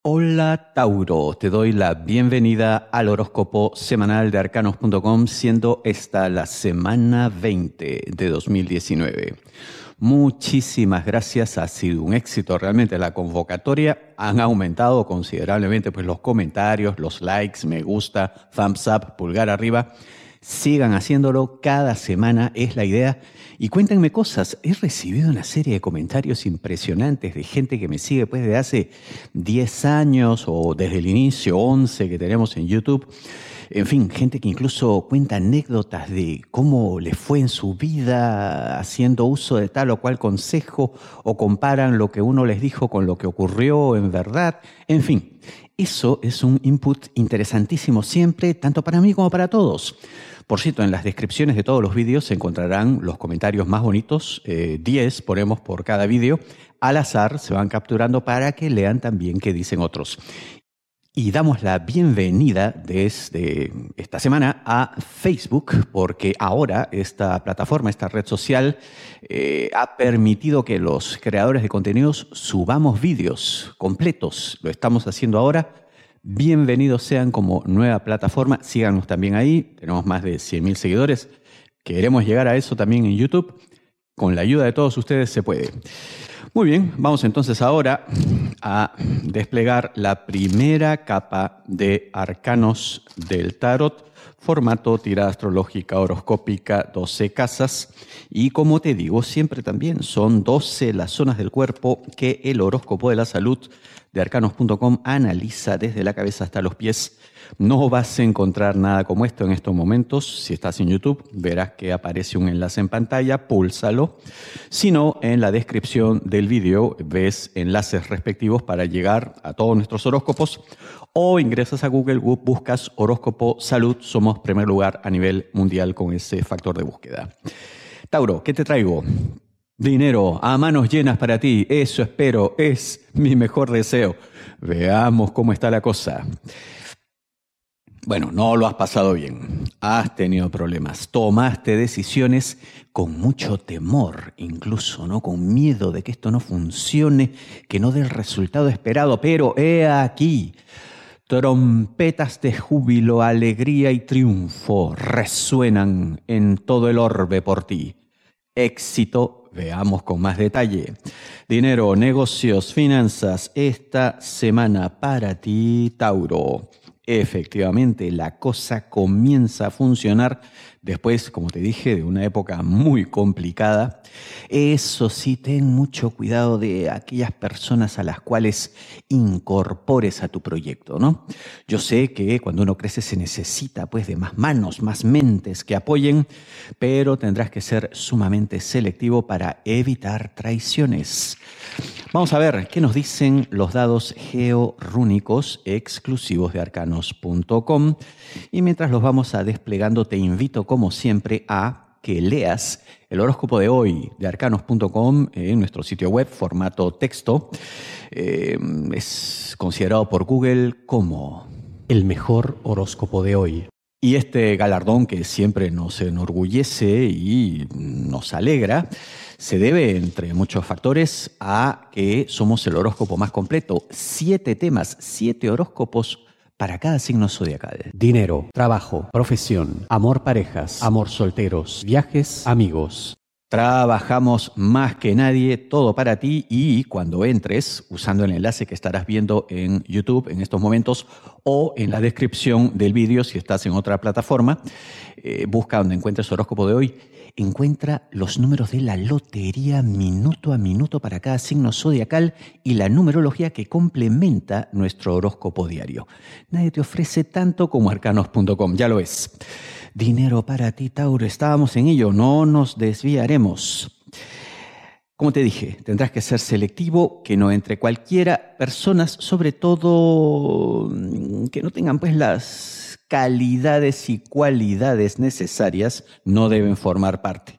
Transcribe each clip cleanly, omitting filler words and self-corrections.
Hola Tauro, te doy la bienvenida al horóscopo semanal de arcanos.com, siendo esta la semana 20 de 2019. Muchísimas gracias, ha sido un éxito realmente la convocatoria. Han aumentado considerablemente los comentarios, los likes, me gusta, thumbs up, pulgar arriba. Sigan haciéndolo, cada semana es la idea. Y cuéntenme cosas, he recibido una serie de comentarios impresionantes de gente que me sigue desde hace 10 años o desde el inicio, 11 que tenemos en YouTube. En fin, gente que incluso cuenta anécdotas de cómo les fue en su vida haciendo uso de tal o cual consejo o comparan lo que uno les dijo con lo que ocurrió en verdad. En fin, eso es un input interesantísimo siempre, tanto para mí como para todos. Por cierto, en las descripciones de todos los vídeos se encontrarán los comentarios más bonitos, 10 ponemos por cada vídeo, al azar se van capturando para que lean también qué dicen otros. Y damos la bienvenida desde esta semana a Facebook, porque ahora esta plataforma, esta red social, ha permitido que los creadores de contenidos subamos vídeos completos. Lo estamos haciendo ahora. Bienvenidos sean como nueva plataforma. Síganos también ahí. Tenemos más de 100.000 seguidores. Queremos llegar a eso también en YouTube. Con la ayuda de todos ustedes se puede. Muy bien, vamos entonces ahora a desplegar la primera capa de arcanos del tarot, formato tirada astrológica horoscópica, 12 casas. Y como te digo, siempre también son 12 las zonas del cuerpo que el horóscopo de la salud de arcanos.com analiza desde la cabeza hasta los pies. No vas a encontrar nada como esto en estos momentos. Si estás en YouTube, verás que aparece un enlace en pantalla, púlsalo. Si no, en la descripción del vídeo ves enlaces respectivos para llegar a todos nuestros horóscopos o ingresas a Google, buscas horóscopo salud. Somos primer lugar a nivel mundial con ese factor de búsqueda. Tauro, ¿qué te traigo? Dinero a manos llenas para ti, eso espero, es mi mejor deseo. Veamos cómo está la cosa. Bueno, no lo has pasado bien, has tenido problemas, tomaste decisiones con mucho temor, incluso, ¿no? Con miedo de que esto no funcione, que no dé el resultado esperado, pero he aquí, trompetas de júbilo, alegría y triunfo resuenan en todo el orbe por ti. Éxito. Veamos con más detalle. Dinero, negocios, finanzas, esta semana para ti, Tauro. Efectivamente, la cosa comienza a funcionar después, como te dije, de una época muy complicada. Eso sí, ten mucho cuidado de aquellas personas a las cuales incorpores a tu proyecto, ¿no? Yo sé que cuando uno crece se necesita de más manos, más mentes que apoyen, pero tendrás que ser sumamente selectivo para evitar traiciones. Vamos a ver qué nos dicen los dados georrúnicos exclusivos de arcanos.com. Y mientras los vamos a desplegando, te invito como siempre a que leas el horóscopo de hoy de arcanos.com en nuestro sitio web, formato texto. Es considerado por Google como el mejor horóscopo de hoy. Y este galardón que siempre nos enorgullece y nos alegra se debe, entre muchos factores, a que somos el horóscopo más completo. 7 temas, 7 horóscopos para cada signo zodiacal. Dinero, trabajo, profesión, amor parejas, amor solteros, viajes, amigos. Trabajamos más que nadie, todo para ti, y cuando entres, usando el enlace que estarás viendo en YouTube en estos momentos o en la descripción del vídeo si estás en otra plataforma, busca donde encuentres horóscopo de hoy, encuentra los números de la lotería minuto a minuto para cada signo zodiacal y la numerología que complementa nuestro horóscopo diario. Nadie te ofrece tanto como arcanos.com, ya lo es. Dinero para ti, Tauro. Estábamos en ello, no nos desviaremos. Como te dije, tendrás que ser selectivo, que no entre cualquiera. Personas, sobre todo, que no tengan las calidades y cualidades necesarias, no deben formar parte.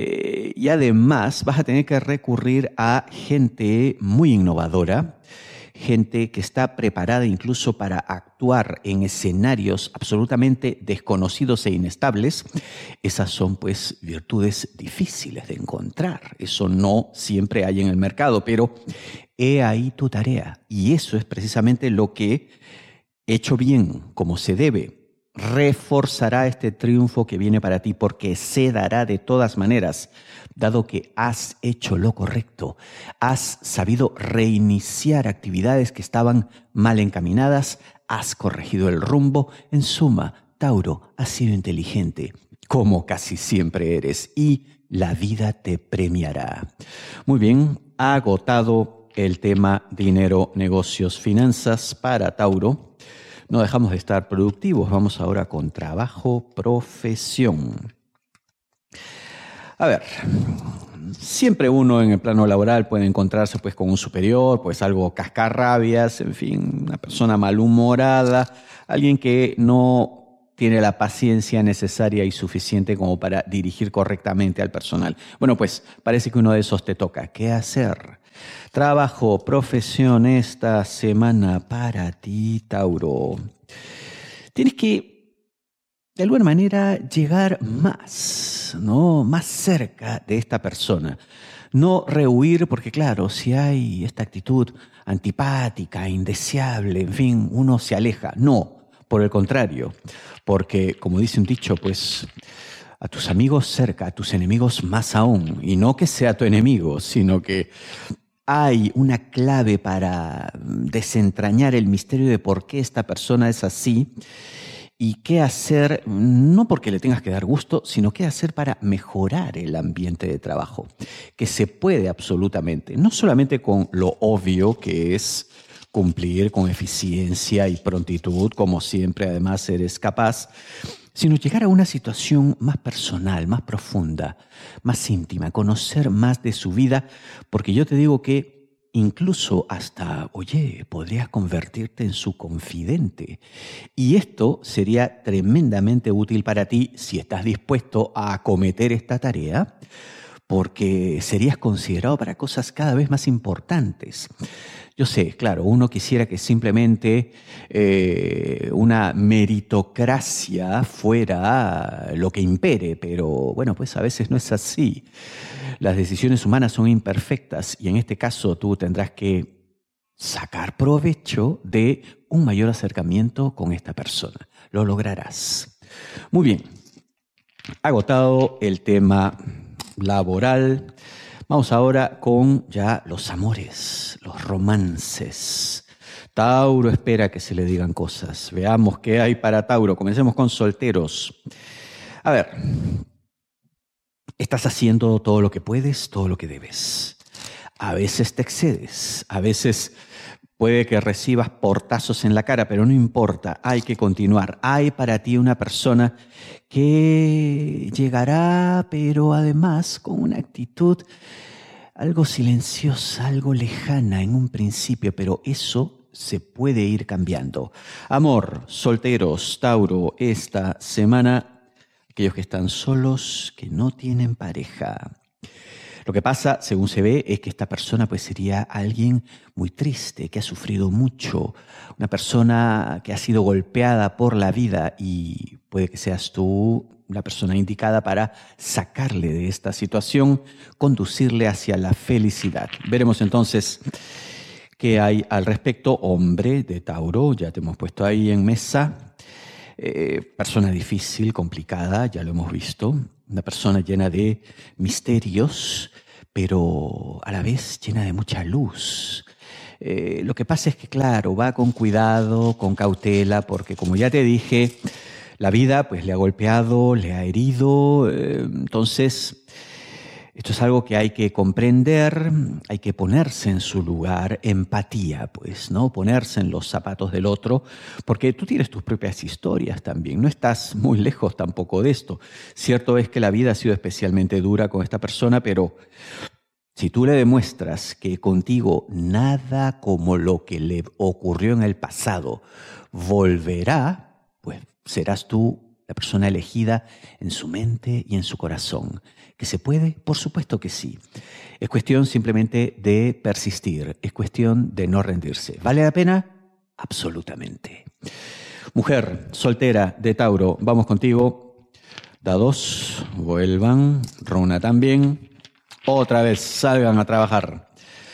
Y además vas a tener que recurrir a gente muy innovadora, gente que está preparada incluso para actuar en escenarios absolutamente desconocidos e inestables. Esas son pues virtudes difíciles de encontrar. Eso no siempre hay en el mercado, pero he ahí tu tarea. Y eso es precisamente lo que, hecho bien, como se debe, reforzará este triunfo que viene para ti, porque se dará de todas maneras, dado que has hecho lo correcto, has sabido reiniciar actividades que estaban mal encaminadas, has corregido el rumbo. En suma, Tauro, has sido inteligente, como casi siempre eres, y la vida te premiará. Muy bien, agotado el tema dinero, negocios, finanzas para Tauro. No dejamos de estar productivos. Vamos ahora con trabajo, profesión. A ver, siempre uno en el plano laboral puede encontrarse pues con un superior, pues algo cascarrabias, en fin, una persona malhumorada, alguien que no tiene la paciencia necesaria y suficiente como para dirigir correctamente al personal. Bueno, pues parece que uno de esos te toca. ¿Qué hacer? Trabajo, profesión esta semana para ti, Tauro. Tienes que, de alguna manera, llegar más, ¿no? Más cerca de esta persona. No rehuir, porque claro, si hay esta actitud antipática, indeseable, en fin, uno se aleja. No, por el contrario, porque, como dice un dicho, pues a tus amigos cerca, a tus enemigos más aún. Y no que sea tu enemigo, sino que hay una clave para desentrañar el misterio de por qué esta persona es así y qué hacer, no porque le tengas que dar gusto, sino qué hacer para mejorar el ambiente de trabajo, que se puede absolutamente, no solamente con lo obvio que es cumplir con eficiencia y prontitud, como siempre además eres capaz, sino llegar a una situación más personal, más profunda, más íntima, conocer más de su vida, porque yo te digo que incluso hasta, oye, podrías convertirte en su confidente. Y esto sería tremendamente útil para ti si estás dispuesto a acometer esta tarea, porque serías considerado para cosas cada vez más importantes. Yo sé, claro, uno quisiera que simplemente una meritocracia fuera lo que impere, pero bueno, pues a veces no es así. Las decisiones humanas son imperfectas y en este caso tú tendrás que sacar provecho de un mayor acercamiento con esta persona. Lo lograrás. Muy bien, agotado el tema laboral. Vamos ahora con ya los amores, los romances. Tauro espera que se le digan cosas. Veamos qué hay para Tauro. Comencemos con solteros. A ver, estás haciendo todo lo que puedes, todo lo que debes. A veces te excedes, a veces puede que recibas portazos en la cara, pero no importa, hay que continuar. Hay para ti una persona que llegará, pero además con una actitud algo silenciosa, algo lejana en un principio, pero eso se puede ir cambiando. Amor, solteros, Tauro, esta semana, aquellos que están solos, que no tienen pareja. Lo que pasa, según se ve, es que esta persona pues sería alguien muy triste, que ha sufrido mucho, una persona que ha sido golpeada por la vida y puede que seas tú la persona indicada para sacarle de esta situación, conducirle hacia la felicidad. Veremos entonces qué hay al respecto. Hombre de Tauro, ya te hemos puesto ahí en mesa. Persona difícil, complicada, ya lo hemos visto. Una persona llena de misterios, pero a la vez llena de mucha luz. Lo que pasa es que, claro, va con cuidado, con cautela, porque como ya te dije, la vida pues le ha golpeado, le ha herido. Entonces, esto es algo que hay que comprender, hay que ponerse en su lugar, empatía, pues, ¿no? Ponerse en los zapatos del otro, porque tú tienes tus propias historias también, no estás muy lejos tampoco de esto. Cierto es que la vida ha sido especialmente dura con esta persona, pero si tú le demuestras que contigo nada como lo que le ocurrió en el pasado volverá, pues serás tú la persona elegida en su mente y en su corazón. ¿Que se puede? Por supuesto que sí. Es cuestión simplemente de persistir, es cuestión de no rendirse. ¿Vale la pena? Absolutamente. Mujer soltera de Tauro, vamos contigo. Dados, vuelvan. Runa también. Otra vez, salgan a trabajar.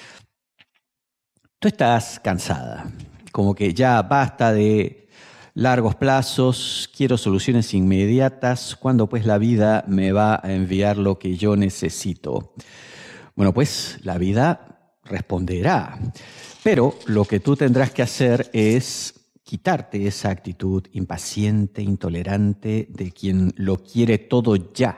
Tú estás cansada, como que ya basta de largos plazos, quiero soluciones inmediatas, ¿cuándo pues la vida me va a enviar lo que yo necesito? Bueno, pues la vida responderá, pero lo que tú tendrás que hacer es quitarte esa actitud impaciente, intolerante de quien lo quiere todo ya,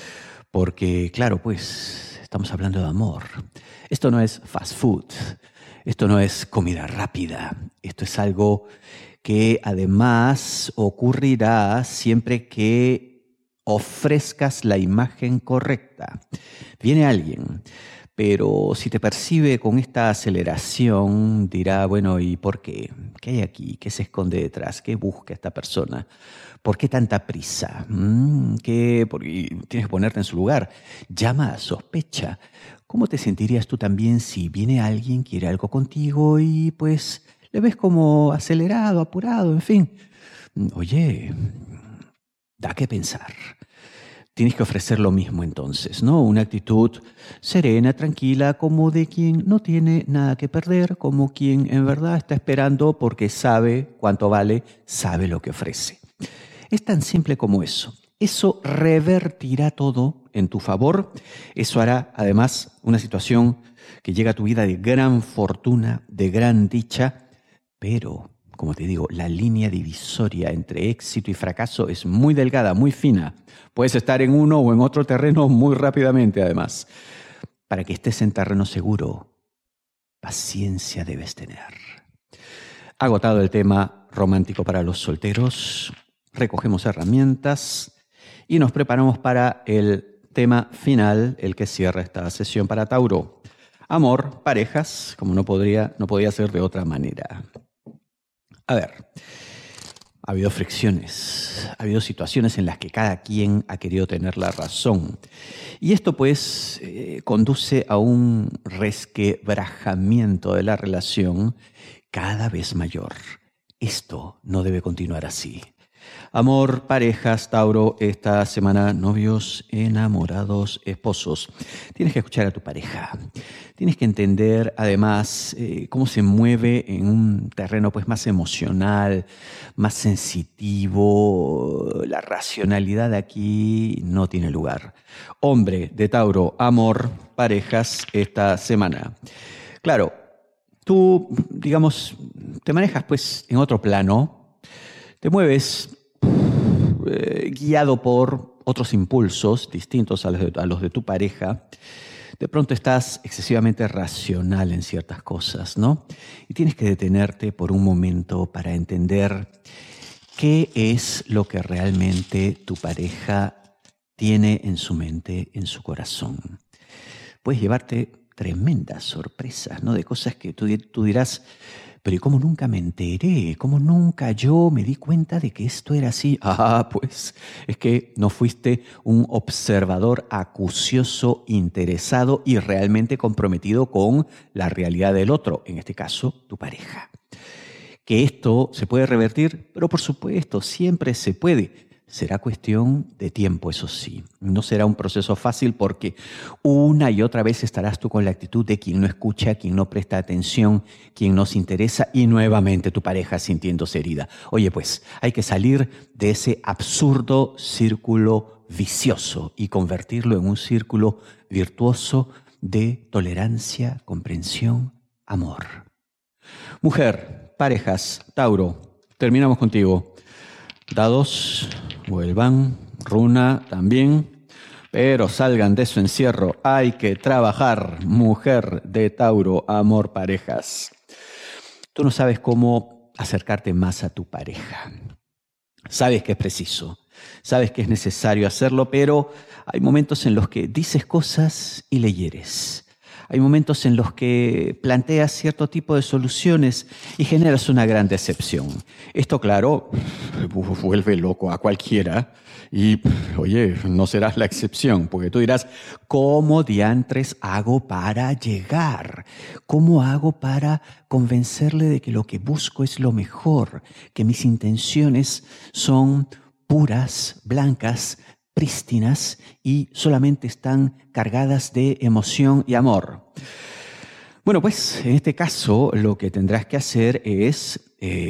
porque claro, pues estamos hablando de amor. Esto no es fast food. Esto no es comida rápida, esto es algo que además ocurrirá siempre que ofrezcas la imagen correcta. Viene alguien, pero si te percibe con esta aceleración, dirá, bueno, ¿y por qué? ¿Qué hay aquí? ¿Qué se esconde detrás? ¿Qué busca esta persona? ¿Por qué tanta prisa? Porque tienes que ponerte en su lugar. Llama a sospecha. ¿Cómo te sentirías tú también si viene alguien, quiere algo contigo y pues le ves como acelerado, apurado, en fin? Oye, da que pensar. Tienes que ofrecer lo mismo entonces, ¿no? Una actitud serena, tranquila, como de quien no tiene nada que perder, como quien en verdad está esperando porque sabe cuánto vale, sabe lo que ofrece. Es tan simple como eso. Eso revertirá todo en tu favor. Eso hará, además, una situación que llega a tu vida de gran fortuna, de gran dicha. Pero, como te digo, la línea divisoria entre éxito y fracaso es muy delgada, muy fina. Puedes estar en uno o en otro terreno muy rápidamente, además. Para que estés en terreno seguro, paciencia debes tener. Agotado el tema romántico para los solteros, recogemos herramientas y nos preparamos para el tema final, el que cierra esta sesión para Tauro. Amor, parejas, como no podía ser de otra manera. A ver, ha habido fricciones, ha habido situaciones en las que cada quien ha querido tener la razón. Y esto pues conduce a un resquebrajamiento de la relación cada vez mayor. Esto no debe continuar así. Amor, parejas, Tauro, esta semana, novios, enamorados, esposos. Tienes que escuchar a tu pareja. Tienes que entender, además, cómo se mueve en un terreno pues, más emocional, más sensitivo. La racionalidad aquí no tiene lugar. Hombre de Tauro, amor, parejas, esta semana. Claro, tú, digamos, te manejas pues en otro plano, te mueves guiado por otros impulsos distintos a los de tu pareja. De pronto estás excesivamente racional en ciertas cosas, ¿no? Y tienes que detenerte por un momento para entender qué es lo que realmente tu pareja tiene en su mente, en su corazón. Puedes llevarte tremendas sorpresas, ¿no? De cosas que tú dirás, pero ¿y cómo nunca me enteré? ¿Cómo nunca yo me di cuenta de que esto era así? Pues es que no fuiste un observador acucioso, interesado y realmente comprometido con la realidad del otro, en este caso, tu pareja. Que esto se puede revertir, pero por supuesto, siempre se puede. Será cuestión de tiempo, eso sí. No será un proceso fácil porque una y otra vez estarás tú con la actitud de quien no escucha, quien no presta atención, quien no se interesa y nuevamente tu pareja sintiéndose herida. Oye, pues hay que salir de ese absurdo círculo vicioso y convertirlo en un círculo virtuoso de tolerancia, comprensión, amor. Mujer, parejas, Tauro, terminamos contigo. Dados, vuelvan, runa también, pero salgan de su encierro. Hay que trabajar, mujer de Tauro, amor, parejas. Tú no sabes cómo acercarte más a tu pareja. Sabes que es preciso, sabes que es necesario hacerlo, pero hay momentos en los que dices cosas y le hieres. Hay momentos en los que planteas cierto tipo de soluciones y generas una gran decepción. Esto, claro, vuelve loco a cualquiera y, oye, no serás la excepción, porque tú dirás, ¿cómo diantres hago para llegar? ¿Cómo hago para convencerle de que lo que busco es lo mejor, que mis intenciones son puras, blancas, prístinas y solamente están cargadas de emoción y amor? Bueno, pues en este caso lo que tendrás que hacer es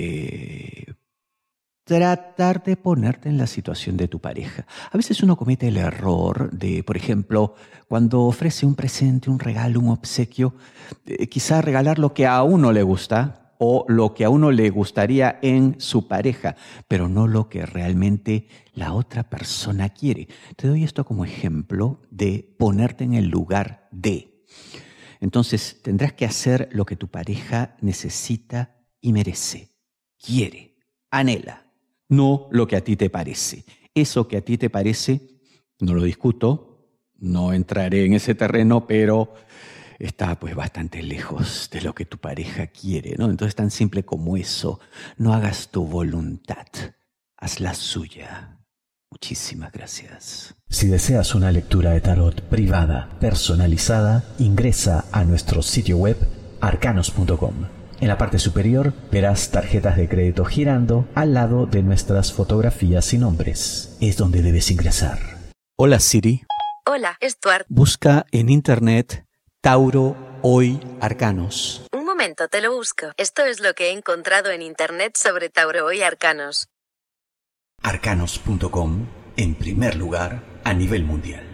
tratar de ponerte en la situación de tu pareja. A veces uno comete el error de, por ejemplo, cuando ofrece un presente, un regalo, un obsequio, quizá regalar lo que a uno le gusta o lo que a uno le gustaría en su pareja, pero no lo que realmente la otra persona quiere. Te doy esto como ejemplo de ponerte en el lugar de. Entonces, tendrás que hacer lo que tu pareja necesita y merece, quiere, anhela. No lo que a ti te parece. Eso que a ti te parece, no lo discuto, no entraré en ese terreno, pero está pues bastante lejos de lo que tu pareja quiere, ¿no? Entonces, tan simple como eso, no hagas tu voluntad, haz la suya. Muchísimas gracias. Si deseas una lectura de tarot privada, personalizada, ingresa a nuestro sitio web arcanos.com. En la parte superior verás tarjetas de crédito girando al lado de nuestras fotografías y nombres. Es donde debes ingresar. Hola Siri. Hola, Stuart. Busca en internet Tauro Hoy Arcanos. Un momento, te lo busco. Esto es lo que he encontrado en internet sobre Tauro Hoy Arcanos. Arcanos.com, en primer lugar a nivel mundial.